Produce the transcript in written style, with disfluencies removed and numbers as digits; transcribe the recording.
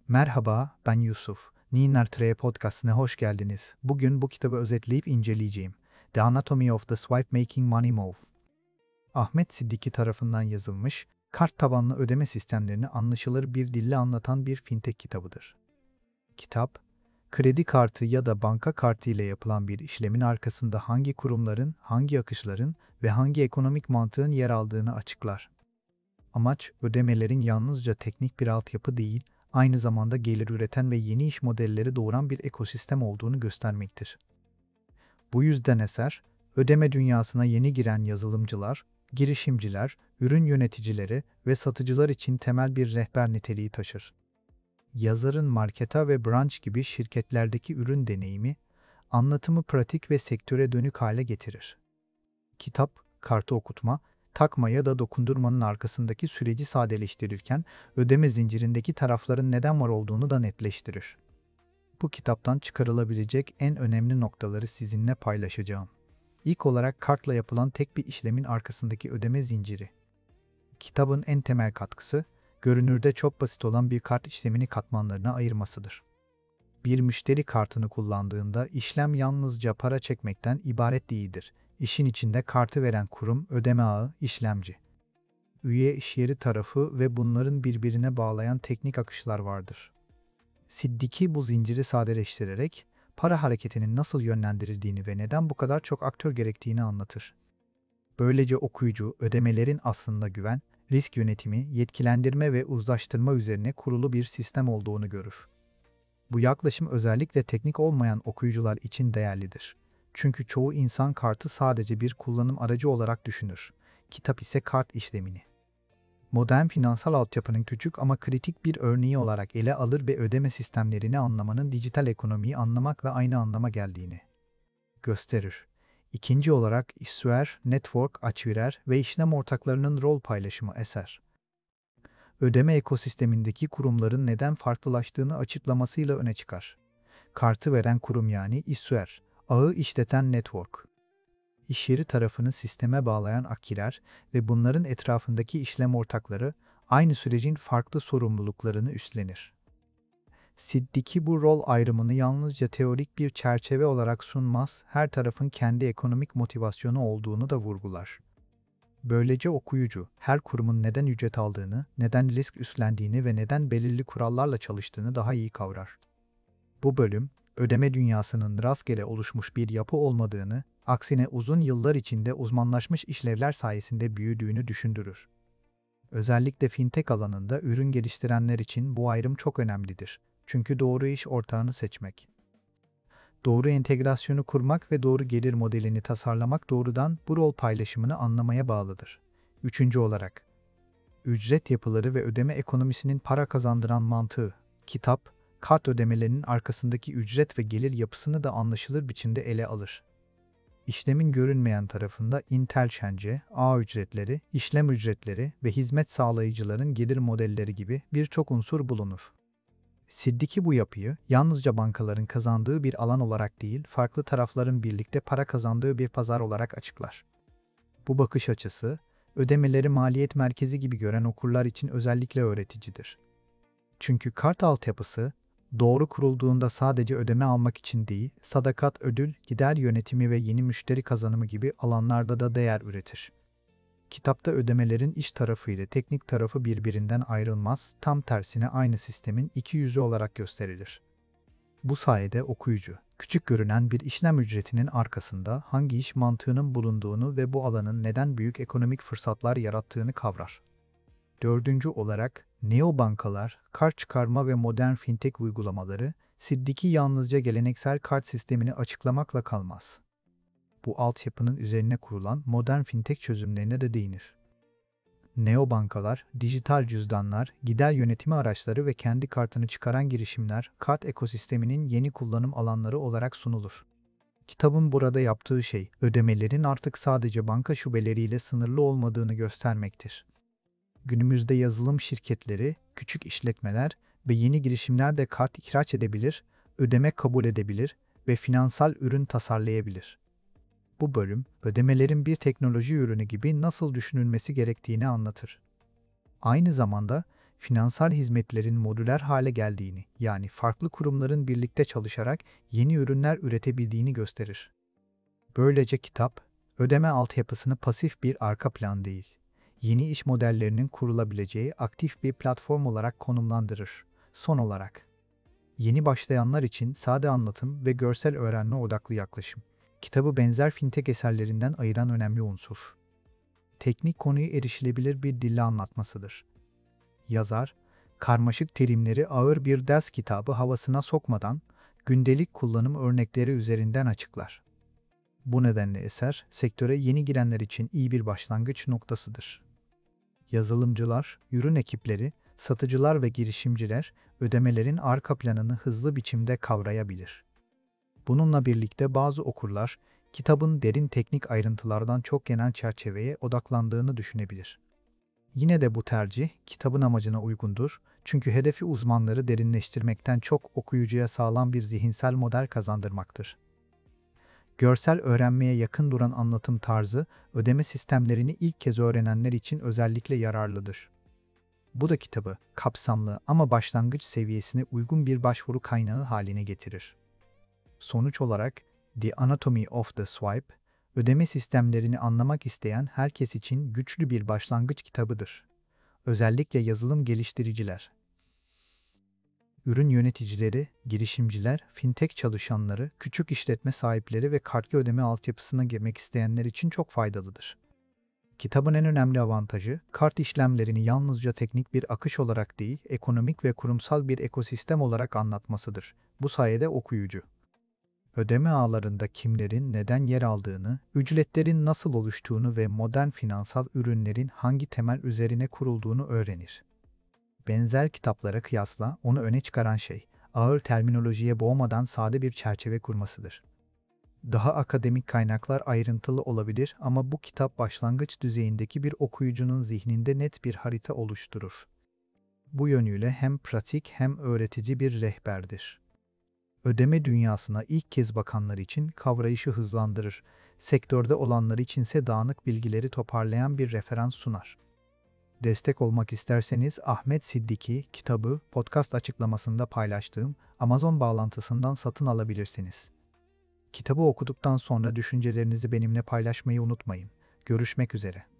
Merhaba, ben Yusuf. Ninnar Treye Podcast'ine hoş geldiniz. Bugün bu kitabı özetleyip inceleyeceğim. The Anatomy of the Swipe Making Money Move. Ahmet Siddiqui tarafından yazılmış, kart tabanlı ödeme sistemlerini anlaşılır bir dille anlatan bir fintech kitabıdır. Kitap, kredi kartı ya da banka kartı ile yapılan bir işlemin arkasında hangi kurumların, hangi akışların ve hangi ekonomik mantığın yer aldığını açıklar. Amaç, ödemelerin yalnızca teknik bir altyapı değil, aynı zamanda gelir üreten ve yeni iş modelleri doğuran bir ekosistem olduğunu göstermektir. Bu yüzden eser, ödeme dünyasına yeni giren yazılımcılar, girişimciler, ürün yöneticileri ve satıcılar için temel bir rehber niteliği taşır. Yazarın Marqeta ve Branch gibi şirketlerdeki ürün deneyimi, anlatımı pratik ve sektöre dönük hale getirir. Kitap, kartı okutma, takma ya da dokundurmanın arkasındaki süreci sadeleştirirken, ödeme zincirindeki tarafların neden var olduğunu da netleştirir. Bu kitaptan çıkarılabilecek en önemli noktaları sizinle paylaşacağım. İlk olarak kartla yapılan tek bir işlemin arkasındaki ödeme zinciri. Kitabın en temel katkısı, görünürde çok basit olan bir kart işlemini katmanlarına ayırmasıdır. Bir müşteri kartını kullandığında işlem yalnızca para çekmekten ibaret değildir. İşin içinde kartı veren kurum, ödeme ağı, işlemci, üye işyeri tarafı ve bunların birbirine bağlayan teknik akışlar vardır. Siddiqui bu zinciri sadeleştirerek para hareketinin nasıl yönlendirildiğini ve neden bu kadar çok aktör gerektiğini anlatır. Böylece okuyucu ödemelerin aslında güven, risk yönetimi, yetkilendirme ve uzlaştırma üzerine kurulu bir sistem olduğunu görür. Bu yaklaşım özellikle teknik olmayan okuyucular için değerlidir. Çünkü çoğu insan kartı sadece bir kullanım aracı olarak düşünür. Kitap ise kart işlemini modern finansal altyapının küçük ama kritik bir örneği olarak ele alır ve ödeme sistemlerini anlamanın dijital ekonomiyi anlamakla aynı anlama geldiğini gösterir. İkinci olarak issuer, network, açvirer ve işlem ortaklarının rol paylaşımı eser. Ödeme ekosistemindeki kurumların neden farklılaştığını açıklamasıyla öne çıkar. Kartı veren kurum yani issuer, ağı işleten network, iş yeri tarafını sisteme bağlayan akkiler ve bunların etrafındaki işlem ortakları aynı sürecin farklı sorumluluklarını üstlenir. Siddiqui bu rol ayrımını yalnızca teorik bir çerçeve olarak sunmaz, her tarafın kendi ekonomik motivasyonu olduğunu da vurgular. Böylece okuyucu, her kurumun neden ücret aldığını, neden risk üstlendiğini ve neden belirli kurallarla çalıştığını daha iyi kavrar. Bu bölüm, ödeme dünyasının rastgele oluşmuş bir yapı olmadığını, aksine uzun yıllar içinde uzmanlaşmış işlevler sayesinde büyüdüğünü düşündürür. Özellikle fintech alanında ürün geliştirenler için bu ayrım çok önemlidir. Çünkü doğru iş ortağını seçmek, doğru entegrasyonu kurmak ve doğru gelir modelini tasarlamak doğrudan bu rol paylaşımını anlamaya bağlıdır. Üçüncü olarak, ücret yapıları ve ödeme ekonomisinin para kazandıran mantığı. Kitap, kart ödemelerinin arkasındaki ücret ve gelir yapısını da anlaşılır biçimde ele alır. İşlemin görünmeyen tarafında interchange, ağ ücretleri, işlem ücretleri ve hizmet sağlayıcıların gelir modelleri gibi birçok unsur bulunur. Siddiqui bu yapıyı yalnızca bankaların kazandığı bir alan olarak değil, farklı tarafların birlikte para kazandığı bir pazar olarak açıklar. Bu bakış açısı, ödemeleri maliyet merkezi gibi gören okurlar için özellikle öğreticidir. Çünkü kart altyapısı, doğru kurulduğunda sadece ödeme almak için değil, sadakat, ödül, gider yönetimi ve yeni müşteri kazanımı gibi alanlarda da değer üretir. Kitapta ödemelerin iş tarafı ile teknik tarafı birbirinden ayrılmaz, tam tersine aynı sistemin iki yüzü olarak gösterilir. Bu sayede okuyucu, küçük görünen bir işlem ücretinin arkasında hangi iş mantığının bulunduğunu ve bu alanın neden büyük ekonomik fırsatlar yarattığını kavrar. Dördüncü olarak, neobankalar, kart çıkarma ve modern fintech uygulamaları, Siddiqui yalnızca geleneksel kart sistemini açıklamakla kalmaz. Bu altyapının üzerine kurulan modern fintech çözümlerine de değinir. Neobankalar, dijital cüzdanlar, gider yönetimi araçları ve kendi kartını çıkaran girişimler, kart ekosisteminin yeni kullanım alanları olarak sunulur. Kitabın burada yaptığı şey, ödemelerin artık sadece banka şubeleriyle sınırlı olmadığını göstermektir. Günümüzde yazılım şirketleri, küçük işletmeler ve yeni girişimler de kart ihraç edebilir, ödeme kabul edebilir ve finansal ürün tasarlayabilir. Bu bölüm, ödemelerin bir teknoloji ürünü gibi nasıl düşünülmesi gerektiğini anlatır. Aynı zamanda, finansal hizmetlerin modüler hale geldiğini, yani farklı kurumların birlikte çalışarak yeni ürünler üretebildiğini gösterir. Böylece kitap, ödeme altyapısını pasif bir arka plan değil, yeni iş modellerinin kurulabileceği aktif bir platform olarak konumlandırır. Son olarak, yeni başlayanlar için sade anlatım ve görsel öğrenme odaklı yaklaşım, kitabı benzer fintech eserlerinden ayıran önemli unsur. Teknik konuyu erişilebilir bir dille anlatmasıdır. Yazar, karmaşık terimleri ağır bir ders kitabı havasına sokmadan, gündelik kullanım örnekleri üzerinden açıklar. Bu nedenle eser, sektöre yeni girenler için iyi bir başlangıç noktasıdır. Yazılımcılar, ürün ekipleri, satıcılar ve girişimciler, ödemelerin arka planını hızlı biçimde kavrayabilir. Bununla birlikte bazı okurlar, kitabın derin teknik ayrıntılardan çok genel çerçeveye odaklandığını düşünebilir. Yine de bu tercih, kitabın amacına uygundur, çünkü hedefi uzmanları derinleştirmekten çok okuyucuya sağlam bir zihinsel model kazandırmaktır. Görsel öğrenmeye yakın duran anlatım tarzı, ödeme sistemlerini ilk kez öğrenenler için özellikle yararlıdır. Bu da kitabı, kapsamlı ama başlangıç seviyesine uygun bir başvuru kaynağı haline getirir. Sonuç olarak, The Anatomy of the Swipe, ödeme sistemlerini anlamak isteyen herkes için güçlü bir başlangıç kitabıdır. Özellikle yazılım geliştiriciler, ürün yöneticileri, girişimciler, fintech çalışanları, küçük işletme sahipleri ve kartlı ödeme altyapısına girmek isteyenler için çok faydalıdır. Kitabın en önemli avantajı, kart işlemlerini yalnızca teknik bir akış olarak değil, ekonomik ve kurumsal bir ekosistem olarak anlatmasıdır. Bu sayede okuyucu, ödeme ağlarında kimlerin neden yer aldığını, ücretlerin nasıl oluştuğunu ve modern finansal ürünlerin hangi temel üzerine kurulduğunu öğrenir. Benzer kitaplara kıyasla onu öne çıkaran şey, ağır terminolojiye boğmadan sade bir çerçeve kurmasıdır. Daha akademik kaynaklar ayrıntılı olabilir ama bu kitap başlangıç düzeyindeki bir okuyucunun zihninde net bir harita oluşturur. Bu yönüyle hem pratik hem öğretici bir rehberdir. Ödeme dünyasına ilk kez bakanlar için kavrayışı hızlandırır, sektörde olanlar içinse dağınık bilgileri toparlayan bir referans sunar. Destek olmak isterseniz Ahmet Siddiki kitabı podcast açıklamasında paylaştığım Amazon bağlantısından satın alabilirsiniz. Kitabı okuduktan sonra düşüncelerinizi benimle paylaşmayı unutmayın. Görüşmek üzere.